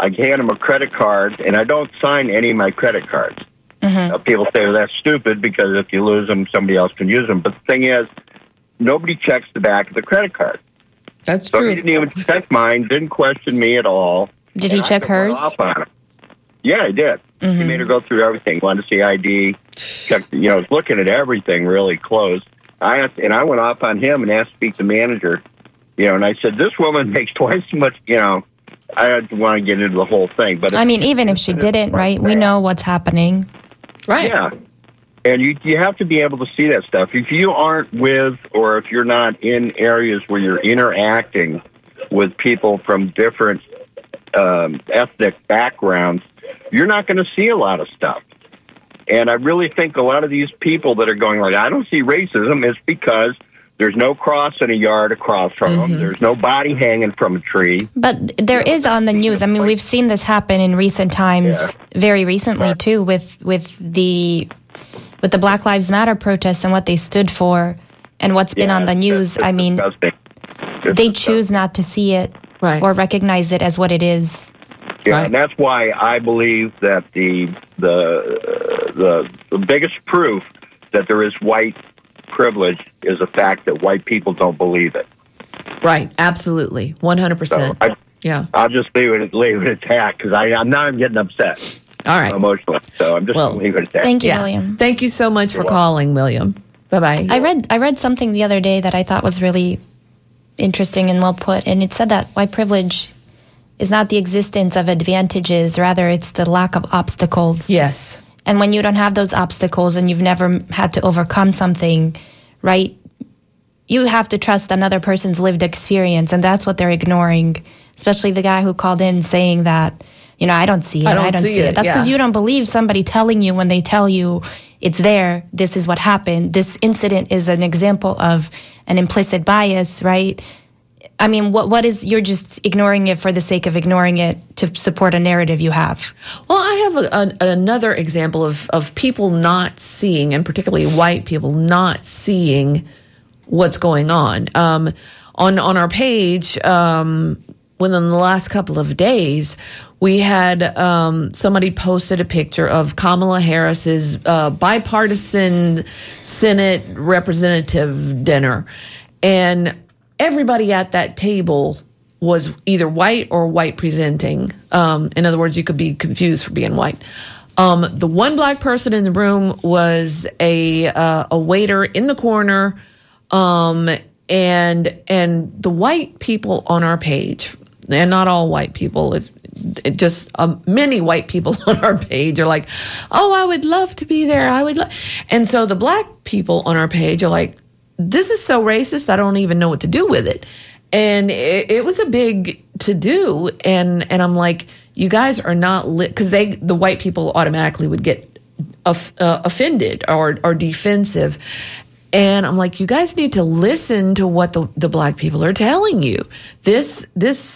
[SPEAKER 12] I hand them a credit card, and I don't sign any of my credit cards. People say, well, that's stupid because if you lose them, somebody else can use them. But the thing is, nobody checks the back of the credit card.
[SPEAKER 3] That's
[SPEAKER 12] so
[SPEAKER 3] true.
[SPEAKER 12] He didn't even check mine, didn't question me at all.
[SPEAKER 4] Did he check hers?
[SPEAKER 12] Yeah, he did. He made her go through everything. Wanted to see ID, checked, was looking at everything really close. I went off on him and asked to speak to the manager, and I said, this woman makes twice as much, I don't want to get into the whole thing. But
[SPEAKER 4] I mean, even if she didn't, right, we know what's happening.
[SPEAKER 3] Right.
[SPEAKER 12] Yeah. And you have to be able to see that stuff. If you aren't with, or if you're not in areas where you're interacting with people from different ethnic backgrounds, you're not going to see a lot of stuff. And I really think a lot of these people that are going like, I don't see racism, is because there's no cross in a yard across from them. There's no body hanging from a tree.
[SPEAKER 4] But there is on the news. I mean, we've seen this happen in recent times, very recently too, with the Black Lives Matter protests and what they stood for and what's been on the news. I mean, they choose not to see it or recognize it as what it is.
[SPEAKER 12] Yeah, and that's why I believe that the biggest proof that there is white privilege is the fact that white people don't believe it.
[SPEAKER 3] Right, absolutely, 100%. Yeah,
[SPEAKER 12] I'll just leave it at that because I'm getting upset.
[SPEAKER 3] All right,
[SPEAKER 12] emotionally. So I'm just going to leave it at that.
[SPEAKER 4] Thank you, William.
[SPEAKER 3] Thank you so much for calling, William. Bye bye.
[SPEAKER 4] I read something the other day that I thought was really interesting and well put, and it said that white privilege is not the existence of advantages, rather it's the lack of obstacles.
[SPEAKER 3] Yes.
[SPEAKER 4] And when you don't have those obstacles and you've never had to overcome something, right, you have to trust another person's lived experience, and that's what they're ignoring, especially the guy who called in saying that, I don't see it. I don't see it. That's because you don't believe somebody telling you when they tell you it's there, this is what happened. This incident is an example of an implicit bias, right? I mean, what is, you're just ignoring it for the sake of ignoring it to support a narrative you have.
[SPEAKER 3] Well, I have another example of people not seeing, and particularly white people not seeing what's going on. On our page, within the last couple of days, we had somebody posted a picture of Kamala Harris's bipartisan Senate representative dinner. And everybody at that table was either white or white presenting. In other words, you could be confused for being white. The one black person in the room was a waiter in the corner, and the white people on our page, and not all white people, just many white people on our page are like, oh, I would love to be there. And so the black people on our page are like, this is so racist, I don't even know what to do with it. And it was a big to-do. And I'm like, you guys are not because the white people automatically would get offended or defensive. And I'm like, you guys need to listen to what the black people are telling you. This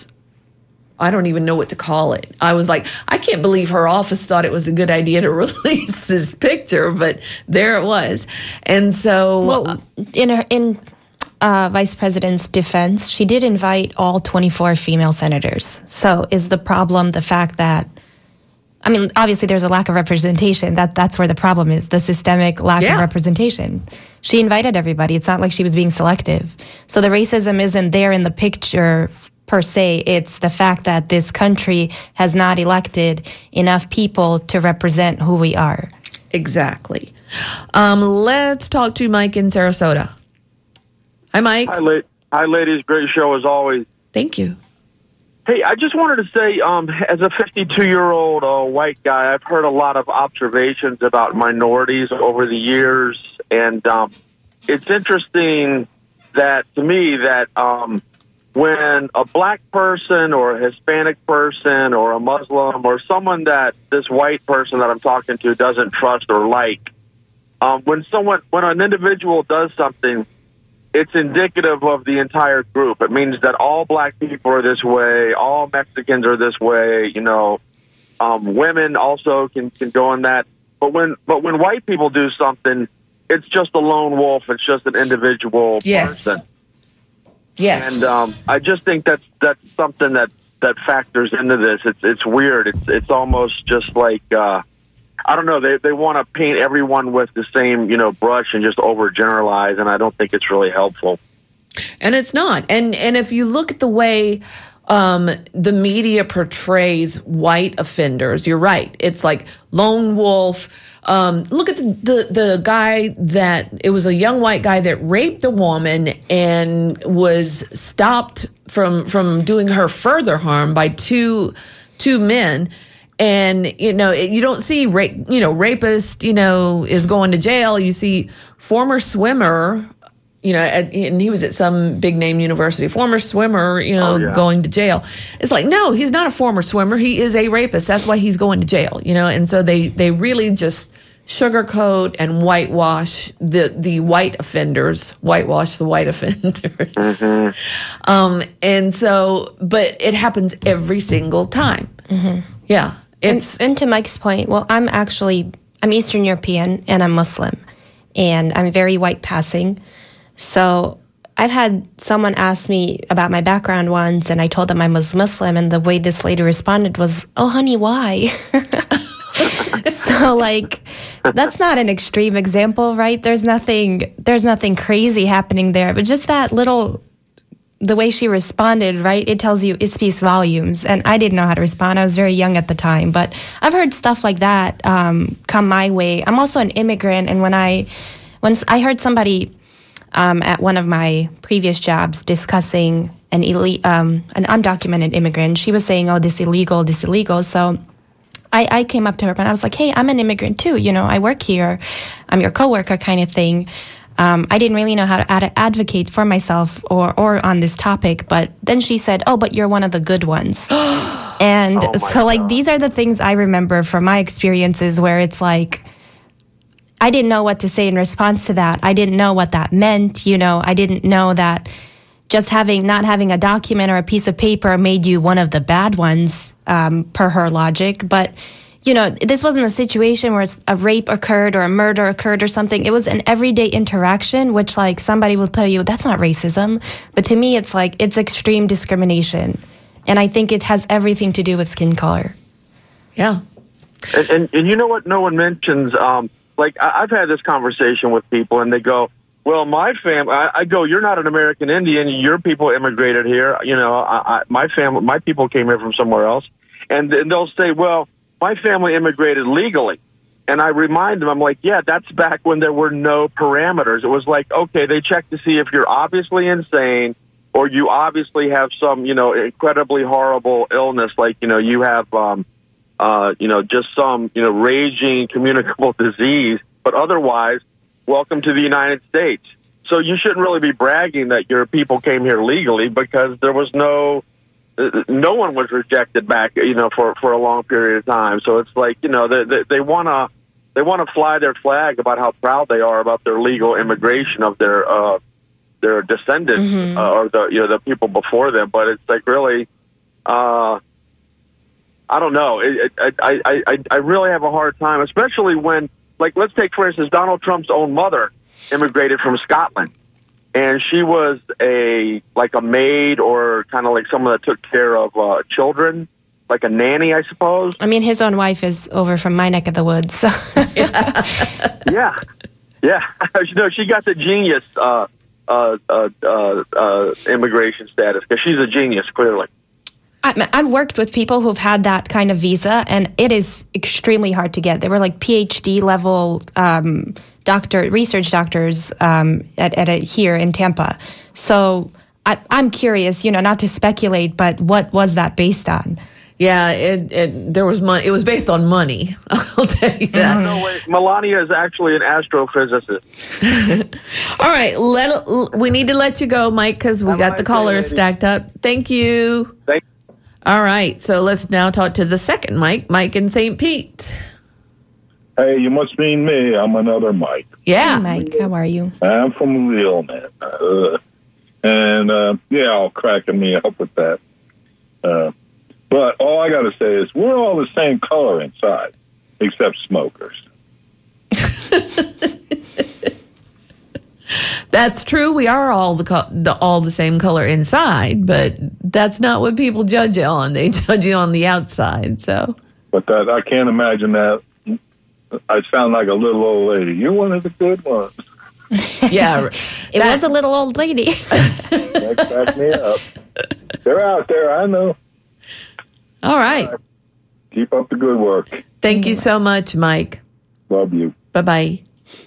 [SPEAKER 3] I don't even know what to call it. I was like, I can't believe her office thought it was a good idea to release this picture, but there it was. And so,
[SPEAKER 4] well, in Vice President's defense, she did invite all 24 female senators. So is the problem the fact that, I mean, obviously there's a lack of representation. That's where the problem is, the systemic lack of representation. She invited everybody. It's not like she was being selective. So the racism isn't there in the picture per se. It's the fact that this country has not elected enough people to represent who we are.
[SPEAKER 3] Exactly. Let's talk to Mike in Sarasota. Hi, Mike.
[SPEAKER 13] Hi, ladies. Great show as always.
[SPEAKER 3] Thank you.
[SPEAKER 13] Hey, I just wanted to say, as a 52-year-old white guy, I've heard a lot of observations about minorities over the years, and it's interesting that, to me, that when a black person or a Hispanic person or a Muslim or someone that this white person that I'm talking to doesn't trust or like, when an individual does something, it's indicative of the entire group. It means that all black people are this way, all Mexicans are this way, women also can go in that. But when white people do something, it's just a lone wolf. It's just an individual person.
[SPEAKER 3] Yes.
[SPEAKER 13] And I just think that's something that that factors into this. It's weird. It's almost just like I don't know. They want to paint everyone with the same brush and just overgeneralize, and I don't think it's really helpful.
[SPEAKER 3] And it's not. And if you look at the way the media portrays white offenders, you're right. It's like lone wolf. Look at the guy it was a young white guy that raped a woman and was stopped from doing her further harm by two men. And, you don't see rapist, is going to jail. You see former swimmer, and he was at some big name university, former swimmer, going to jail. It's like, no, he's not a former swimmer. He is a rapist. That's why he's going to jail, And so they really just sugarcoat and whitewash the white offenders, whitewash the white offenders.
[SPEAKER 13] Mm-hmm.
[SPEAKER 3] And so, but it happens every single time.
[SPEAKER 4] Mm-hmm.
[SPEAKER 3] Yeah.
[SPEAKER 4] And to Mike's point, well, I'm Eastern European and I'm Muslim, and I'm very white passing. So I've had someone ask me about my background once, and I told them I was Muslim, and the way this lady responded was, "Oh, honey, why?" So, like, that's not an extreme example, right? There's nothing crazy happening there, but just that the way she responded, right? It speaks volumes. And I didn't know how to respond. I was very young at the time, but I've heard stuff like that come my way. I'm also an immigrant, and once I heard somebody at one of my previous jobs discussing an undocumented immigrant, she was saying, "Oh, this illegal." So I came up to her and I was like, "Hey, I'm an immigrant too. I work here. I'm your coworker," kind of thing. I didn't really know how to advocate for myself or on this topic, but then she said, "Oh, but you're one of the good ones." And so, like, these are the things I remember from my experiences where it's like, I didn't know what to say in response to that. I didn't know what that meant. I didn't know that just not having a document or a piece of paper made you one of the bad ones, per her logic. But this wasn't a situation where a rape occurred or a murder occurred or something. It was an everyday interaction, which, like, somebody will tell you that's not racism. But to me, it's like, it's extreme discrimination. And I think it has everything to do with skin color.
[SPEAKER 3] Yeah.
[SPEAKER 13] And you know what no one mentions? Like, I've had this conversation with people, and they go, "Well, my family," I go, "You're not an American Indian. Your people immigrated here. My people came here from somewhere else." And they'll say, "Well, my family immigrated legally." And I remind them, I'm like, yeah, that's back when there were no parameters. It was like, okay, they check to see if you're obviously insane or you obviously have some, incredibly horrible illness, like, you have, just some, raging communicable disease. But otherwise, welcome to the United States. So you shouldn't really be bragging that your people came here legally, because there was no one was rejected back, for a long period of time. So it's like, they want to fly their flag about how proud they are about their legal immigration of their descendants,
[SPEAKER 4] Mm-hmm.
[SPEAKER 13] or the people before them. But it's like, really, I don't know. I really have a hard time, especially when, like, let's take, for instance, Donald Trump's own mother immigrated from Scotland. And she was a maid, or kind of like someone that took care of children, like a nanny, I suppose.
[SPEAKER 4] I mean, his own wife is over from my neck of the woods. So.
[SPEAKER 13] Yeah. No, she got the genius immigration status, because she's a genius, clearly.
[SPEAKER 4] I've worked with people who've had that kind of visa, and it is extremely hard to get. They were like PhD level research doctors here in Tampa. So I'm curious, not to speculate, but what was that based on?
[SPEAKER 3] Yeah, there was money. It was based on money. I'll tell you that.
[SPEAKER 13] No, wait. Melania is actually an astrophysicist.
[SPEAKER 3] All right, we need to let you go, Mike, because we got the callers stacked up. Thank you. All right, so let's now talk to the second Mike in St. Pete.
[SPEAKER 14] Hey, you must mean me. I'm another Mike.
[SPEAKER 3] Yeah.
[SPEAKER 4] Hey, Mike, how are you?
[SPEAKER 14] I'm from Louisville, man. All cracking me up with that. But all I got to say is we're all the same color inside, except smokers.
[SPEAKER 3] That's true. We are all the same color inside, but that's not what people judge you on. They judge you on the outside. So,
[SPEAKER 14] but that I can't imagine that. I sound like a little old lady. You're one of the good ones.
[SPEAKER 3] Yeah,
[SPEAKER 4] it was a little old lady.
[SPEAKER 14] That cracked me up. They're out there, I know.
[SPEAKER 3] All right.
[SPEAKER 14] Keep up the good work.
[SPEAKER 3] Thank you so much, Mike.
[SPEAKER 14] Love you.
[SPEAKER 3] Bye-bye.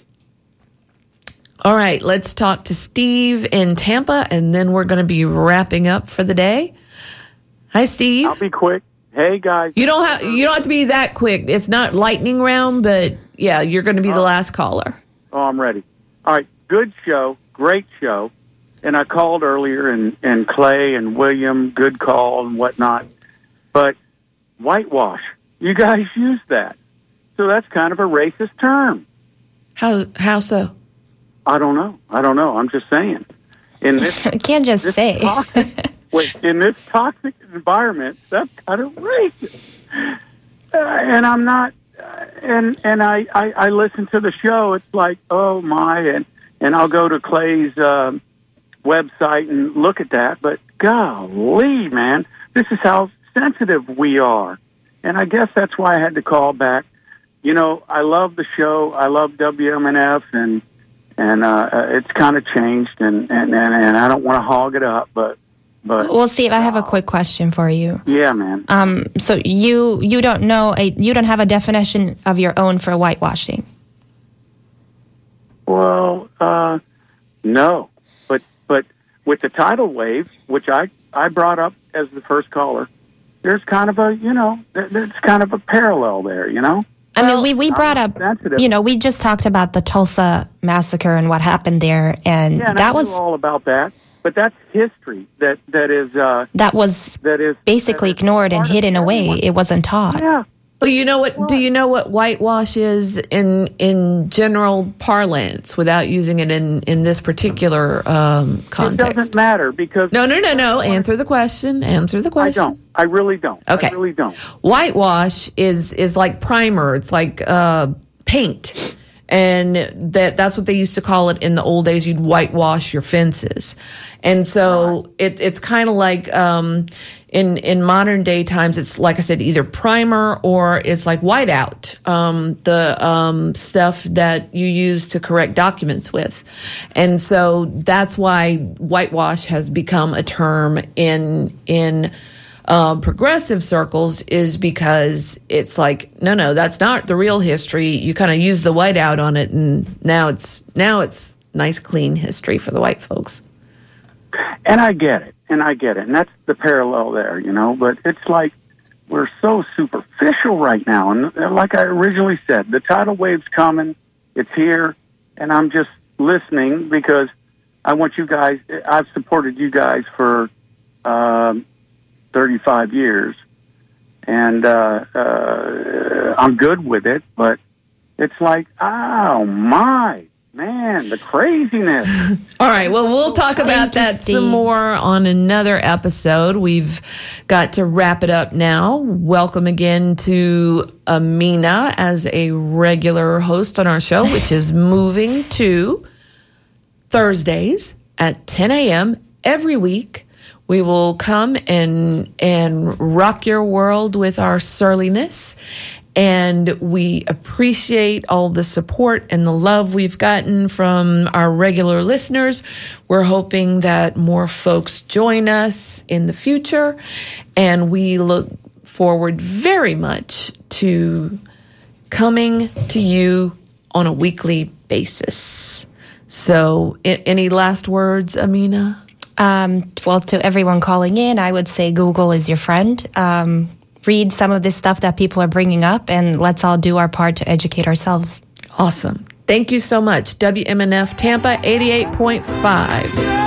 [SPEAKER 3] All right, let's talk to Steve in Tampa, and then we're going to be wrapping up for the day. Hi, Steve.
[SPEAKER 6] I'll be quick. Hey, guys.
[SPEAKER 3] You don't have to be that quick. It's not lightning round, but yeah, you're going to be the last caller.
[SPEAKER 6] Oh, I'm ready. All right, good show, great show. And I called earlier, and Clay and William, good call and whatnot. But whitewash, you guys use that. So that's kind of a racist term.
[SPEAKER 3] How so?
[SPEAKER 6] I don't know. I'm just saying. In this,
[SPEAKER 4] you can't just say.
[SPEAKER 6] In this toxic environment, that's kind of racist. And I'm not. And I listen to the show. It's like, oh my, and I'll go to Clay's website and look at that. But golly, man, this is how sensitive we are. And I guess that's why I had to call back. You know, I love the show. I love WMNF, and it's kind of changed, and I don't want to hog it up, but.
[SPEAKER 4] Well, Steve, I have a quick question for you.
[SPEAKER 6] Yeah, man.
[SPEAKER 4] So you don't know you don't have a definition of your own for whitewashing?
[SPEAKER 6] Well, no, but with the tidal wave, which I brought up as the first caller, there's kind of there's kind of a parallel there, you know.
[SPEAKER 4] I mean, we brought up, we just talked about the Tulsa massacre and what happened there, and that was
[SPEAKER 6] all about that. But that's history that is
[SPEAKER 4] basically ignored and hidden away. It wasn't taught.
[SPEAKER 6] Yeah.
[SPEAKER 3] Well, you know what? Do you know what whitewash is in general parlance, without using it in this particular context?
[SPEAKER 6] It doesn't matter because
[SPEAKER 3] no. Answer the question. I
[SPEAKER 6] don't. I really don't.
[SPEAKER 3] Okay.
[SPEAKER 6] I really don't.
[SPEAKER 3] Whitewash is like primer. It's like paint. And that's what they used to call it in the old days. You'd whitewash your fences. And so it's kind of like in modern day times, it's like I said, either primer or it's like whiteout, the stuff that you use to correct documents with. And so that's why whitewash has become a term in progressive circles, is because it's like, no, that's not the real history. You kind of use the whiteout on it, and now it's nice, clean history for the white folks.
[SPEAKER 6] And I get it, and that's the parallel there, you know. But it's like we're so superficial right now, and like I originally said, the tidal wave's coming. It's here, and I'm just listening because I want you guys. I've supported you guys for 35 years, and I'm good with it, but it's like, oh my, man, the craziness.
[SPEAKER 3] All right, well, we'll talk about that some more on another episode. We've got to wrap it up now. Welcome again to Amina as a regular host on our show, which is moving to Thursdays at 10 a.m. every week. We will come and rock your world with our surliness. And we appreciate all the support and the love we've gotten from our regular listeners. We're hoping that more folks join us in the future. And we look forward very much to coming to you on a weekly basis. So any last words, Amina?
[SPEAKER 4] Well, to everyone calling in, I would say Google is your friend. Read some of this stuff that people are bringing up, and let's all do our part to educate ourselves.
[SPEAKER 3] Awesome. Thank you so much. WMNF Tampa 88.5.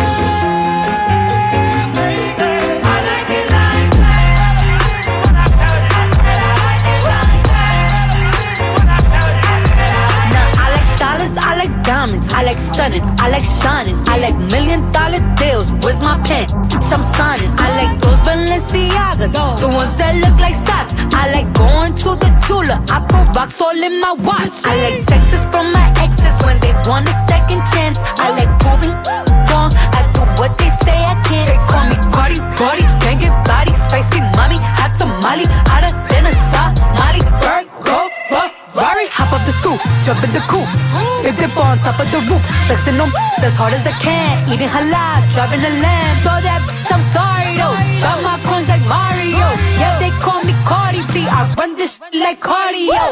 [SPEAKER 15] I like diamonds, I like stunning, I like shining, I like $1 million deals. Where's my pen? I'm signing. I like those Balenciagas, the ones that look like socks. I like going to the Tula, I put rocks all in my watch. I like texts from my exes when they want a second chance. I like proving want. I do what they say I can't. They call me Cardi, Cardi, banging body, spicy mommy, hot tamale, hotter than a Somali. Virgo, Ferrari, hop up the stoop, jump in the coupe, big dip on top of the roof, flexing them as hard as I can, eating halal, driving a lamb. So that bitch, I'm sorry though. Got my coins like Mario. Yeah, they call me Cardi B. I run this like cardio.